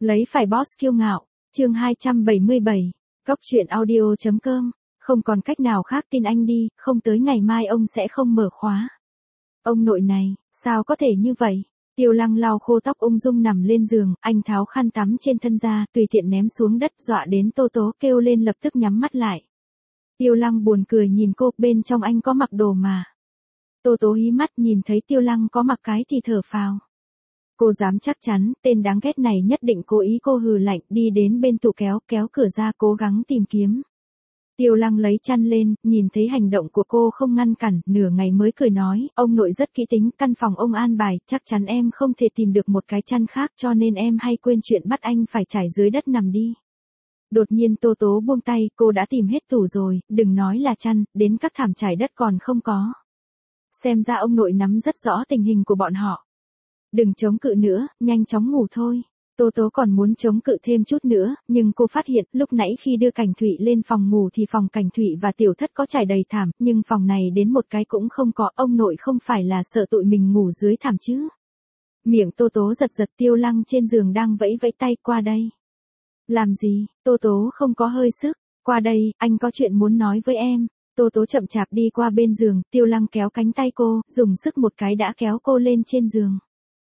Lấy phải boss kiêu ngạo, chương 277, Cóc truyện audio.com, không còn cách nào khác tin anh đi, không tới ngày mai ông sẽ không mở khóa. Ông nội này, sao có thể như vậy? Tiêu Lăng lau khô tóc ung dung nằm lên giường, anh tháo khăn tắm trên thân ra, tùy tiện ném xuống đất dọa đến Tô Tố kêu lên lập tức nhắm mắt lại. Tiêu Lăng buồn cười nhìn cô, bên trong anh có mặc đồ mà. Tô Tố hí mắt nhìn thấy Tiêu Lăng có mặc cái thì thở phào. Cô dám chắc chắn, tên đáng ghét này nhất định cố ý, cô hừ lạnh đi đến bên tủ kéo cửa ra cố gắng tìm kiếm. Tiêu Lăng lấy chăn lên, nhìn thấy hành động của cô không ngăn cản, nửa ngày mới cười nói, ông nội rất kỹ tính, căn phòng ông an bài, chắc chắn em không thể tìm được một cái chăn khác cho nên em hay quên chuyện bắt anh phải trải dưới đất nằm đi. Đột nhiên Tô Tố buông tay, cô đã tìm hết tủ rồi, đừng nói là chăn, đến các thảm trải đất còn không có. Xem ra ông nội nắm rất rõ tình hình của bọn họ. Đừng chống cự nữa, nhanh chóng ngủ thôi. Tô Tố còn muốn chống cự thêm chút nữa, nhưng cô phát hiện lúc nãy khi đưa Cảnh Thụy lên phòng ngủ thì phòng Cảnh Thụy và Tiểu Thất có trải đầy thảm, nhưng phòng này đến một cái cũng không có, ông nội không phải là sợ tụi mình ngủ dưới thảm chứ. Miệng Tô Tố giật giật, Tiêu Lăng trên giường đang vẫy vẫy tay, qua đây. Làm gì? Tô Tố không có hơi sức, qua đây, anh có chuyện muốn nói với em. Tô Tố chậm chạp đi qua bên giường, Tiêu Lăng kéo cánh tay cô, dùng sức một cái đã kéo cô lên trên giường.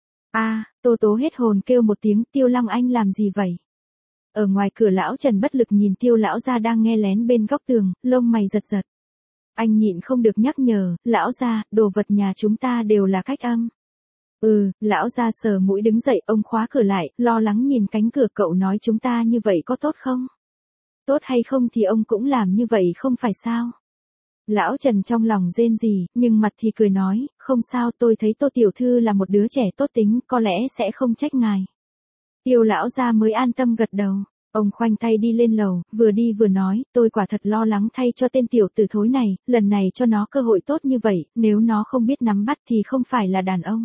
Tô Tố hết hồn kêu một tiếng, Tiêu Lăng anh làm gì vậy? Ở ngoài cửa lão Trần bất lực nhìn Tiêu lão gia đang nghe lén bên góc tường, lông mày giật giật. Anh nhịn không được nhắc nhở, lão gia, đồ vật nhà chúng ta đều là cách âm. Lão gia sờ mũi đứng dậy, ông khóa cửa lại, lo lắng nhìn cánh cửa, cậu nói chúng ta như vậy có tốt không? Tốt hay không thì ông cũng làm như vậy không phải sao? Lão Trần trong lòng rên rỉ, nhưng mặt thì cười nói, không sao, tôi thấy Tô tiểu thư là một đứa trẻ tốt tính, có lẽ sẽ không trách ngài. Tiêu lão gia mới an tâm gật đầu. Ông khoanh tay đi lên lầu, vừa đi vừa nói, tôi quả thật lo lắng thay cho tên tiểu tử thối này, lần này cho nó cơ hội tốt như vậy, nếu nó không biết nắm bắt thì không phải là đàn ông.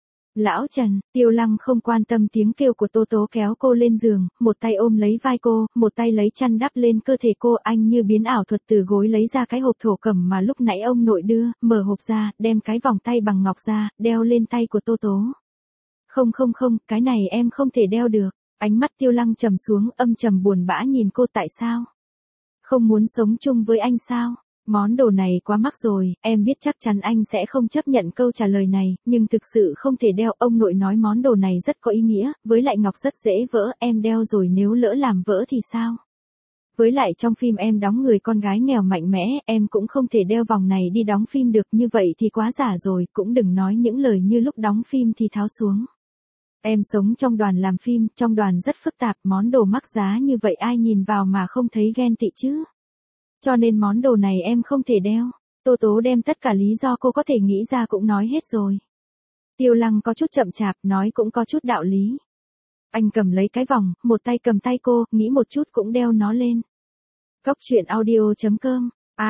Lão Trần, Tiêu Lăng không quan tâm tiếng kêu của Tô Tố, kéo cô lên giường, một tay ôm lấy vai cô, một tay lấy chăn đắp lên cơ thể cô, anh như biến ảo thuật từ gối lấy ra cái hộp thổ cẩm mà lúc nãy ông nội đưa, mở hộp ra, đem cái vòng tay bằng ngọc ra, đeo lên tay của Tô Tố. Không, cái này em không thể đeo được. Ánh mắt Tiêu Lăng trầm xuống, âm trầm buồn bã nhìn cô, tại sao? Không muốn sống chung với anh sao? Món đồ này quá mắc rồi, em biết chắc chắn anh sẽ không chấp nhận câu trả lời này, nhưng thực sự không thể đeo, ông nội nói món đồ này rất có ý nghĩa, với lại ngọc rất dễ vỡ, em đeo rồi nếu lỡ làm vỡ thì sao? Với lại trong phim em đóng người con gái nghèo mạnh mẽ, em cũng không thể đeo vòng này đi đóng phim được, như vậy thì quá giả rồi, cũng đừng nói những lời như lúc đóng phim thì tháo xuống. Em sống trong đoàn làm phim, trong đoàn rất phức tạp, món đồ mắc giá như vậy ai nhìn vào mà không thấy ghen tị chứ? Cho nên món đồ này em không thể đeo. Tô Tố đem tất cả lý do cô có thể nghĩ ra cũng nói hết rồi. Tiêu Lăng có chút chậm chạp, nói cũng có chút đạo lý. Anh cầm lấy cái vòng, một tay cầm tay cô, nghĩ một chút cũng đeo nó lên. Cóc truyện audio.com,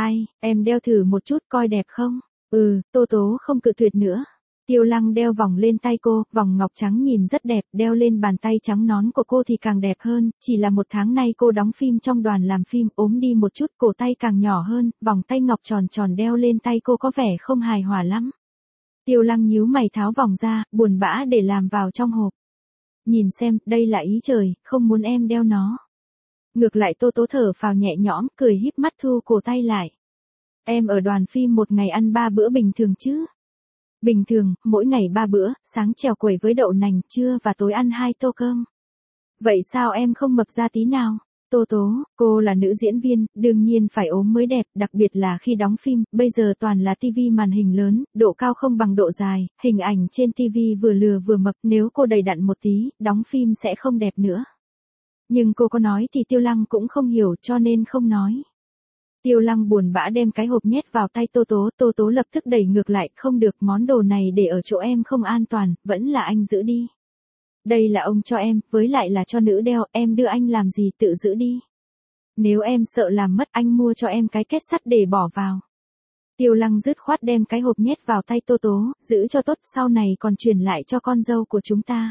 em đeo thử một chút coi đẹp không? Tô Tố không cự tuyệt nữa. Tiêu Lăng đeo vòng lên tay cô, vòng ngọc trắng nhìn rất đẹp, đeo lên bàn tay trắng nón của cô thì càng đẹp hơn, chỉ là một tháng nay cô đóng phim trong đoàn làm phim, ốm đi một chút, cổ tay càng nhỏ hơn, vòng tay ngọc tròn tròn đeo lên tay cô có vẻ không hài hòa lắm. Tiêu Lăng nhíu mày tháo vòng ra, buồn bã để làm vào trong hộp. Nhìn xem, đây là ý trời, không muốn em đeo nó. Ngược lại Tô Tố thở phào nhẹ nhõm, cười híp mắt thu cổ tay lại. Em ở đoàn phim một ngày ăn 3 bữa bình thường chứ? Bình thường, mỗi ngày 3 bữa, sáng chèo quẩy với đậu nành, trưa và tối ăn 2 tô cơm. Vậy sao em không mập ra tí nào? Tô Tố, cô là nữ diễn viên, đương nhiên phải ốm mới đẹp, đặc biệt là khi đóng phim, bây giờ toàn là tivi màn hình lớn, độ cao không bằng độ dài, hình ảnh trên tivi vừa lừa vừa mập, nếu cô đầy đặn một tí, đóng phim sẽ không đẹp nữa. Nhưng cô có nói thì Tiêu Lăng cũng không hiểu cho nên không nói. Tiêu Lăng buồn bã đem cái hộp nhét vào tay Tô Tố, Tô Tố lập tức đẩy ngược lại, không được, món đồ này để ở chỗ em không an toàn, vẫn là anh giữ đi. Đây là ông cho em, với lại là cho nữ đeo, em đưa anh làm gì, tự giữ đi. Nếu em sợ làm mất, anh mua cho em cái kết sắt để bỏ vào. Tiêu Lăng dứt khoát đem cái hộp nhét vào tay Tô Tố, giữ cho tốt, sau này còn truyền lại cho con dâu của chúng ta.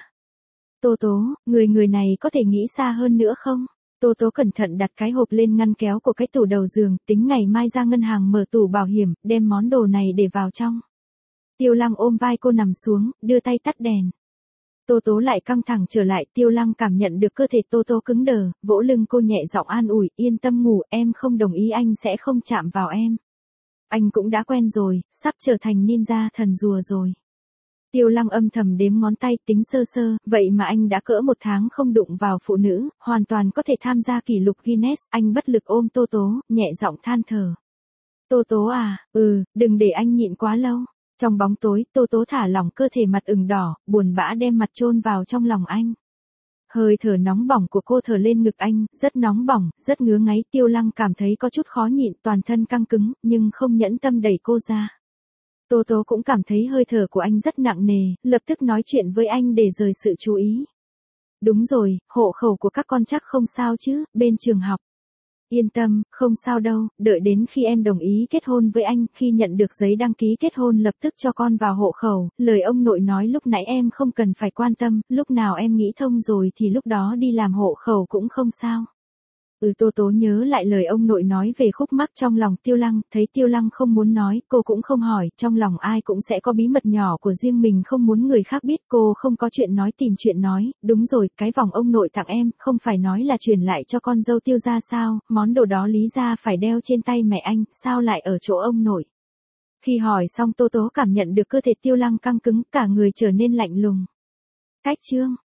Tô Tố, người này có thể nghĩ xa hơn nữa không? Tô Tố cẩn thận đặt cái hộp lên ngăn kéo của cái tủ đầu giường, tính ngày mai ra ngân hàng mở tủ bảo hiểm, đem món đồ này để vào trong. Tiêu Lăng ôm vai cô nằm xuống, đưa tay tắt đèn. Tô Tố lại căng thẳng trở lại, Tiêu Lăng cảm nhận được cơ thể Tô Tố cứng đờ, vỗ lưng cô nhẹ giọng an ủi, yên tâm ngủ, em không đồng ý anh sẽ không chạm vào em. Anh cũng đã quen rồi, sắp trở thành ninja thần rùa rồi. Tiêu Lăng âm thầm đếm ngón tay tính sơ sơ, vậy mà anh đã cỡ 1 tháng không đụng vào phụ nữ, hoàn toàn có thể tham gia kỷ lục Guinness, anh bất lực ôm Tô Tố, nhẹ giọng than thở. Tô Tố à, đừng để anh nhịn quá lâu. Trong bóng tối, Tô Tố thả lỏng cơ thể mặt ửng đỏ, buồn bã đem mặt chôn vào trong lòng anh. Hơi thở nóng bỏng của cô thở lên ngực anh, rất nóng bỏng, rất ngứa ngáy, Tiêu Lăng cảm thấy có chút khó nhịn, toàn thân căng cứng, nhưng không nhẫn tâm đẩy cô ra. Tô Tố cũng cảm thấy hơi thở của anh rất nặng nề, lập tức nói chuyện với anh để rời sự chú ý. Đúng rồi, hộ khẩu của các con chắc không sao chứ, bên trường học. Yên tâm, không sao đâu, đợi đến khi em đồng ý kết hôn với anh, khi nhận được giấy đăng ký kết hôn lập tức cho con vào hộ khẩu, lời ông nội nói lúc nãy em không cần phải quan tâm, lúc nào em nghĩ thông rồi thì lúc đó đi làm hộ khẩu cũng không sao. Tô Tố nhớ lại lời ông nội nói về khúc mắc trong lòng Tiêu Lăng, thấy Tiêu Lăng không muốn nói, cô cũng không hỏi, trong lòng ai cũng sẽ có bí mật nhỏ của riêng mình không muốn người khác biết, cô không có chuyện nói tìm chuyện nói, đúng rồi, cái vòng ông nội tặng em, không phải nói là truyền lại cho con dâu Tiêu gia sao, món đồ đó lý ra phải đeo trên tay mẹ anh, sao lại ở chỗ ông nội. Khi hỏi xong Tô Tố cảm nhận được cơ thể Tiêu Lăng căng cứng, cả người trở nên lạnh lùng. Cách chương